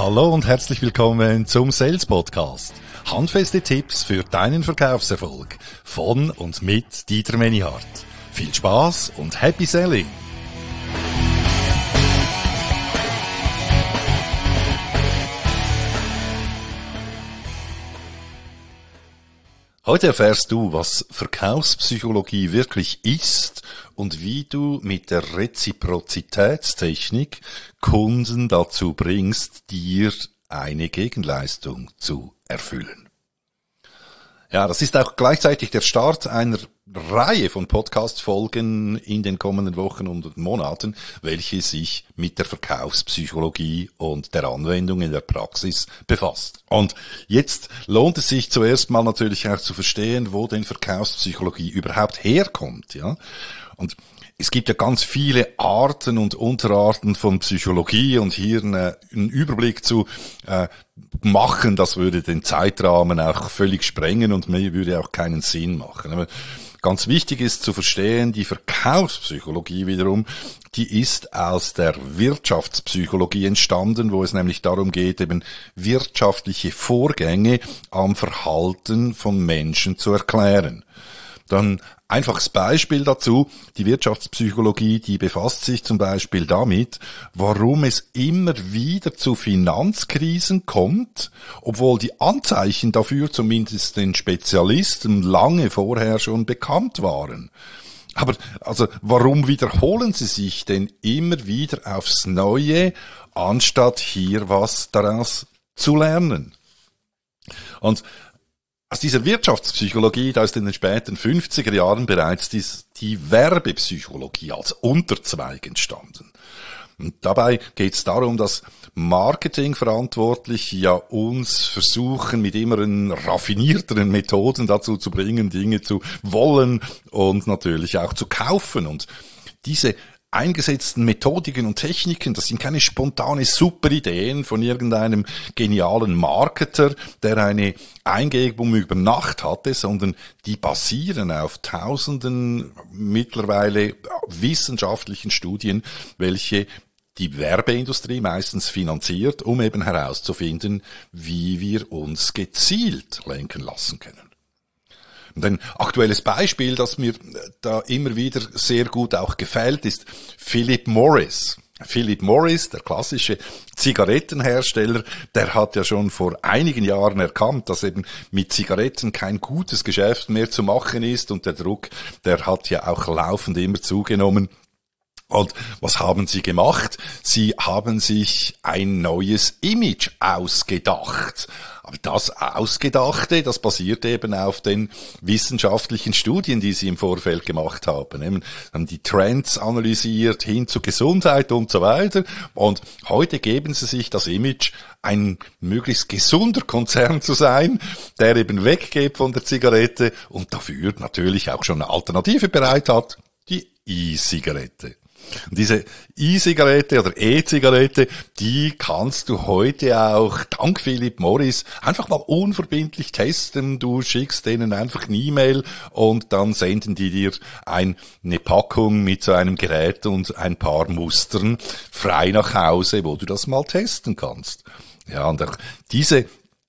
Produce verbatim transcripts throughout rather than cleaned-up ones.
Hallo und herzlich willkommen zum Sales Podcast. Handfeste Tipps für deinen Verkaufserfolg von und mit Dieter Menihardt. Viel Spaß und Happy Selling! Heute erfährst du, was Verkaufspsychologie wirklich ist und wie du mit der Reziprozitätstechnik Kunden dazu bringst, dir eine Gegenleistung zu erfüllen. Ja, das ist auch gleichzeitig der Start einer Reihe von Podcast-Folgen in den kommenden Wochen und Monaten, welche sich mit der Verkaufspsychologie und der Anwendung in der Praxis befasst. Und jetzt lohnt es sich zuerst mal natürlich auch zu verstehen, wo denn Verkaufspsychologie überhaupt herkommt, ja. Und es gibt ja ganz viele Arten und Unterarten von Psychologie und hier eine, einen Überblick zu äh, machen, das würde den Zeitrahmen auch völlig sprengen und mir würde auch keinen Sinn machen. Aber ganz wichtig ist zu verstehen, die Verkaufspsychologie wiederum, die ist aus der Wirtschaftspsychologie entstanden, wo es nämlich darum geht, eben wirtschaftliche Vorgänge am Verhalten von Menschen zu erklären. Dann einfaches Beispiel dazu, die Wirtschaftspsychologie, die befasst sich zum Beispiel damit, warum es immer wieder zu Finanzkrisen kommt, obwohl die Anzeichen dafür zumindest den Spezialisten lange vorher schon bekannt waren. Aber also warum wiederholen sie sich denn immer wieder aufs Neue, anstatt hier was daraus zu lernen? Und aus dieser Wirtschaftspsychologie, da ist in den späten fünfziger Jahren bereits die, die Werbepsychologie als Unterzweig entstanden. Und dabei geht es darum, dass Marketingverantwortliche ja uns versuchen, mit immer raffinierteren Methoden dazu zu bringen, Dinge zu wollen und natürlich auch zu kaufen. Und diese eingesetzten Methodiken und Techniken, das sind keine spontane Superideen von irgendeinem genialen Marketer, der eine Eingebung über Nacht hatte, sondern die basieren auf tausenden mittlerweile wissenschaftlichen Studien, welche die Werbeindustrie meistens finanziert, um eben herauszufinden, wie wir uns gezielt lenken lassen können. Und ein aktuelles Beispiel, das mir da immer wieder sehr gut auch gefällt, ist Philip Morris. Philip Morris, der klassische Zigarettenhersteller, der hat ja schon vor einigen Jahren erkannt, dass eben mit Zigaretten kein gutes Geschäft mehr zu machen ist und der Druck, der hat ja auch laufend immer zugenommen. Und was haben sie gemacht? Sie haben sich ein neues Image ausgedacht. Aber das Ausgedachte, das basiert eben auf den wissenschaftlichen Studien, die sie im Vorfeld gemacht haben. Eben, haben die Trends analysiert hin zu Gesundheit und so weiter. Und heute geben sie sich das Image, ein möglichst gesunder Konzern zu sein, der eben weggeht von der Zigarette und dafür natürlich auch schon eine Alternative bereit hat, die E-Zigarette. Und diese E-Zigarette oder E-Zigarette, die kannst du heute auch dank Philip Morris einfach mal unverbindlich testen. Du schickst denen einfach eine E-Mail und dann senden die dir eine Packung mit so einem Gerät und ein paar Mustern frei nach Hause, wo du das mal testen kannst. Ja, und auch diese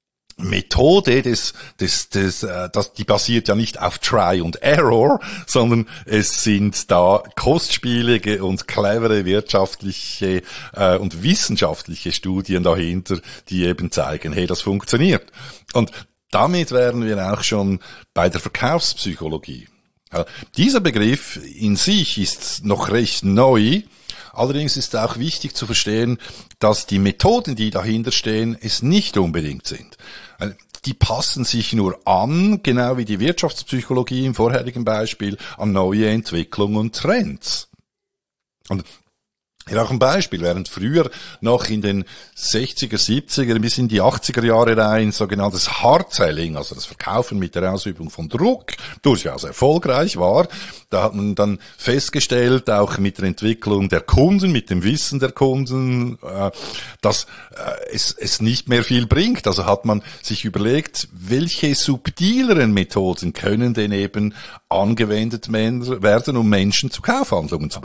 Methode des, des, des, äh, das, die basiert ja nicht auf Try und Error, sondern es sind da kostspielige und clevere wirtschaftliche äh, und wissenschaftliche Studien dahinter, die eben zeigen, hey, das funktioniert. Und damit wären wir auch schon bei der Verkaufspsychologie. Ja, dieser Begriff in sich ist noch recht neu. Allerdings ist auch wichtig zu verstehen, dass die Methoden, die dahinter stehen, es nicht unbedingt sind. Die passen sich nur an, genau wie die Wirtschaftspsychologie im vorherigen Beispiel, an neue Entwicklungen und Trends. Und hier auch ein Beispiel, während früher noch in den sechziger, siebziger bis in die achtziger Jahre rein sogenanntes Hard Selling, also das Verkaufen mit der Ausübung von Druck, durchaus erfolgreich war, da hat man dann festgestellt, auch mit der Entwicklung der Kunden, mit dem Wissen der Kunden, äh, dass äh, es, es nicht mehr viel bringt. Also hat man sich überlegt, welche subtileren Methoden können denn eben angewendet werden, um Menschen zu Kaufhandlungen zu bringen.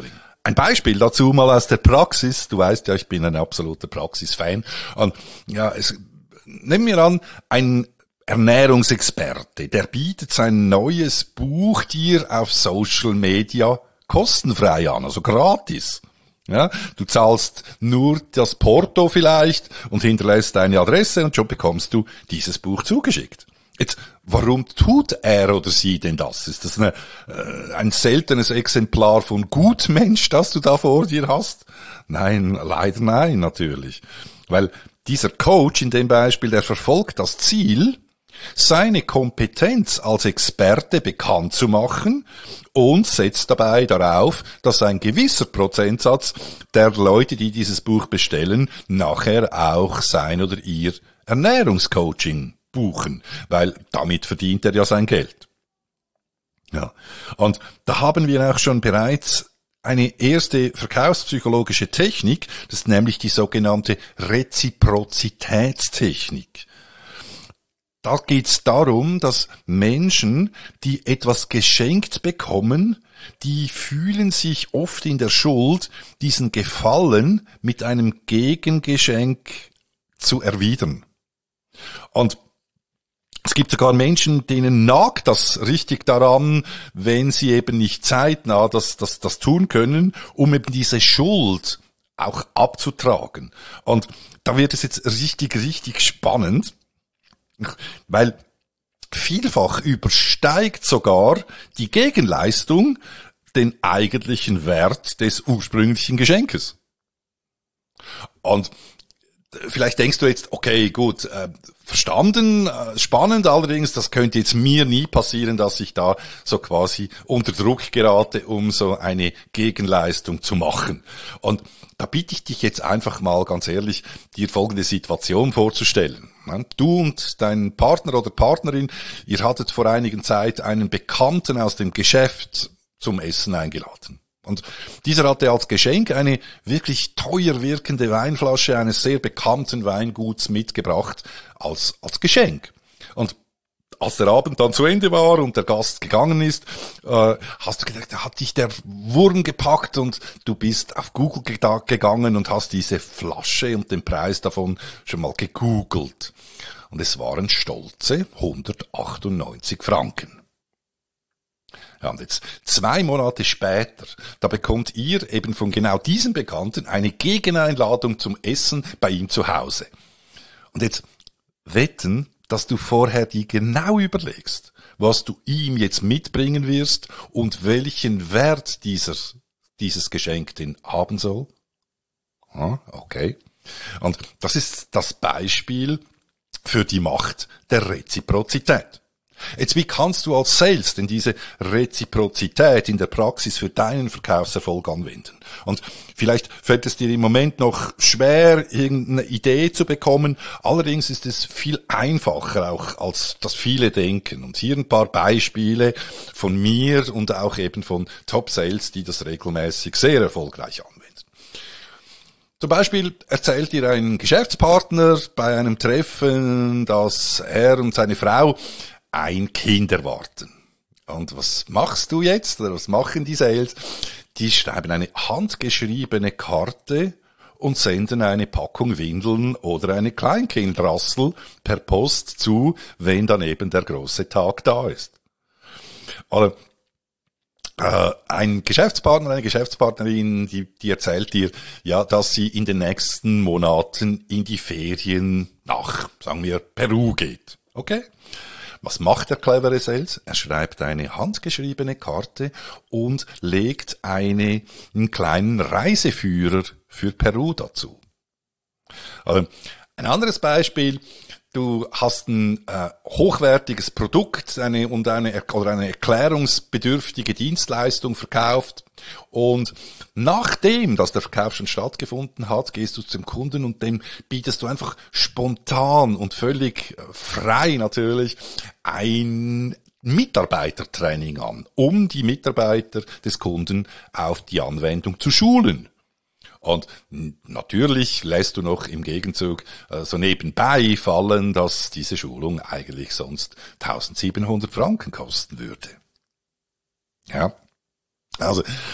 ein Beispiel dazu mal aus der Praxis. Du weißt ja, ich bin ein absoluter Praxisfan. Und ja, es, nehmen wir an, ein Ernährungsexperte, der bietet sein neues Buch dir auf Social Media kostenfrei an, also gratis. Ja, du zahlst nur das Porto vielleicht und hinterlässt deine Adresse und schon bekommst du dieses Buch zugeschickt. Jetzt, warum tut er oder sie denn das? Ist das eine, äh, ein seltenes Exemplar von Gutmensch, das du da vor dir hast? Nein, leider nein, natürlich. Weil dieser Coach in dem Beispiel, der verfolgt das Ziel, seine Kompetenz als Experte bekannt zu machen und setzt dabei darauf, dass ein gewisser Prozentsatz der Leute, die dieses Buch bestellen, nachher auch sein oder ihr Ernährungscoaching buchen, weil damit verdient er ja sein Geld. Ja. Und da haben wir auch schon bereits eine erste verkaufspsychologische Technik, das ist nämlich die sogenannte Reziprozitätstechnik. Da geht's darum, dass Menschen, die etwas geschenkt bekommen, die fühlen sich oft in der Schuld, diesen Gefallen mit einem Gegengeschenk zu erwidern. Und es gibt sogar Menschen, denen nagt das richtig daran, wenn sie eben nicht zeitnah das, das, das tun können, um eben diese Schuld auch abzutragen. Und da wird es jetzt richtig, richtig spannend. Weil vielfach übersteigt sogar die Gegenleistung den eigentlichen Wert des ursprünglichen Geschenkes. Und vielleicht denkst du jetzt, okay, gut, äh, verstanden, äh, spannend allerdings, das könnte jetzt mir nie passieren, dass ich da so quasi unter Druck gerate, um so eine Gegenleistung zu machen. Und da bitte ich dich jetzt einfach mal ganz ehrlich, dir folgende Situation vorzustellen. Du und dein Partner oder Partnerin, ihr hattet vor einigen Zeit einen Bekannten aus dem Geschäft zum Essen eingeladen. Und dieser hatte als Geschenk eine wirklich teuer wirkende Weinflasche eines sehr bekannten Weinguts mitgebracht als, als Geschenk. Und als der Abend dann zu Ende war und der Gast gegangen ist, äh, hast du gedacht, da hat dich der Wurm gepackt und du bist auf Google gegangen und hast diese Flasche und den Preis davon schon mal gegoogelt. Und es waren stolze hundertachtundneunzig Franken. Ja, und jetzt zwei Monate später, da bekommt ihr eben von genau diesem Bekannten eine Gegeneinladung zum Essen bei ihm zu Hause. Und jetzt wetten, dass du vorher dir genau überlegst, was du ihm jetzt mitbringen wirst und welchen Wert dieser, dieses Geschenk denn haben soll. Ah, okay. Und das ist das Beispiel für die Macht der Reziprozität. Jetzt, wie kannst du als Sales denn diese Reziprozität in der Praxis für deinen Verkaufserfolg anwenden? Und vielleicht fällt es dir im Moment noch schwer, irgendeine Idee zu bekommen. Allerdings ist es viel einfacher auch, als das viele denken. Und hier ein paar Beispiele von mir und auch eben von Top-Sales, die das regelmäßig sehr erfolgreich anwenden. Zum Beispiel erzählt dir ein Geschäftspartner bei einem Treffen, dass er und seine Frau ein Kind erwarten. Und was machst du jetzt, oder was machen die Sales? Die schreiben eine handgeschriebene Karte und senden eine Packung Windeln oder eine Kleinkindrassel per Post zu, wenn dann eben der große Tag da ist. Oder äh, ein Geschäftspartner, eine Geschäftspartnerin, die, die erzählt dir, ja, dass sie in den nächsten Monaten in die Ferien nach, sagen wir, Peru geht. Okay? Was macht der clevere Sales? Er schreibt eine handgeschriebene Karte und legt eine, einen kleinen Reiseführer für Peru dazu. Also, ein anderes Beispiel. Du hast ein äh, hochwertiges Produkt eine, und eine, oder eine erklärungsbedürftige Dienstleistung verkauft und nachdem, dass der Verkauf schon stattgefunden hat, gehst du zum Kunden und dem bietest du einfach spontan und völlig frei natürlich ein Mitarbeitertraining an, um die Mitarbeiter des Kunden auf die Anwendung zu schulen. Und natürlich lässt du noch im Gegenzug äh, so nebenbei fallen, dass diese Schulung eigentlich sonst eintausendsiebenhundert Franken kosten würde. Ja, also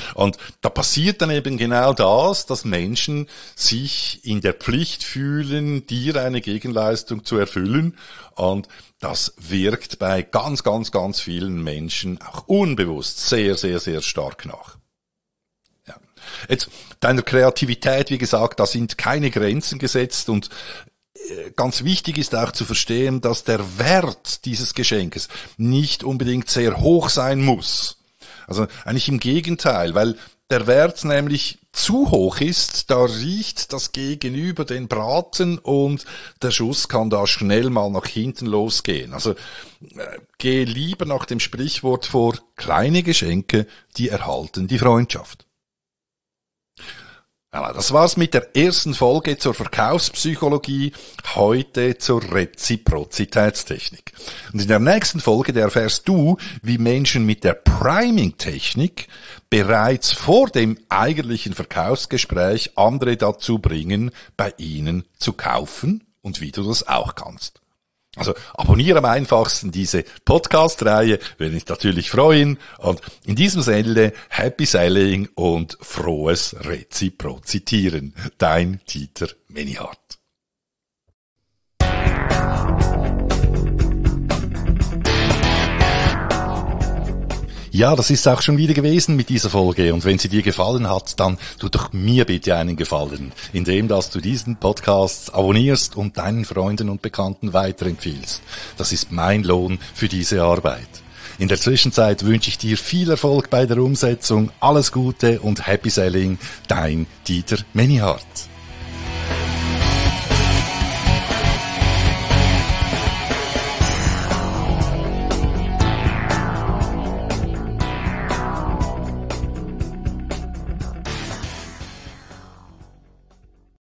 Und da passiert dann eben genau das, dass Menschen sich in der Pflicht fühlen, dir eine Gegenleistung zu erfüllen. Und das wirkt bei ganz, ganz, ganz vielen Menschen auch unbewusst sehr, sehr, sehr stark nach. Ja. Jetzt, deiner Kreativität, wie gesagt, da sind keine Grenzen gesetzt und ganz wichtig ist auch zu verstehen, dass der Wert dieses Geschenkes nicht unbedingt sehr hoch sein muss. Also eigentlich im Gegenteil, weil der Wert nämlich zu hoch ist, da riecht das Gegenüber den Braten und der Schuss kann da schnell mal nach hinten losgehen. Also äh, geh lieber nach dem Sprichwort vor, kleine Geschenke, die erhalten die Freundschaft. Ja, das war's mit der ersten Folge zur Verkaufspsychologie, heute zur Reziprozitätstechnik. Und in der nächsten Folge erfährst du, wie Menschen mit der Priming-Technik bereits vor dem eigentlichen Verkaufsgespräch andere dazu bringen, bei ihnen zu kaufen und wie du das auch kannst. Also abonniere am einfachsten diese Podcast-Reihe, würde mich natürlich freuen. Und in diesem Sinne, Happy Selling und frohes Reziprozitieren. Dein Dieter Menihardt. Ja, das ist auch schon wieder gewesen mit dieser Folge. Und wenn sie dir gefallen hat, dann tu doch mir bitte einen Gefallen, indem dass du diesen Podcast abonnierst und deinen Freunden und Bekannten weiterempfiehlst. Das ist mein Lohn für diese Arbeit. In der Zwischenzeit wünsche ich dir viel Erfolg bei der Umsetzung, alles Gute und Happy Selling, dein Dieter Menihardt.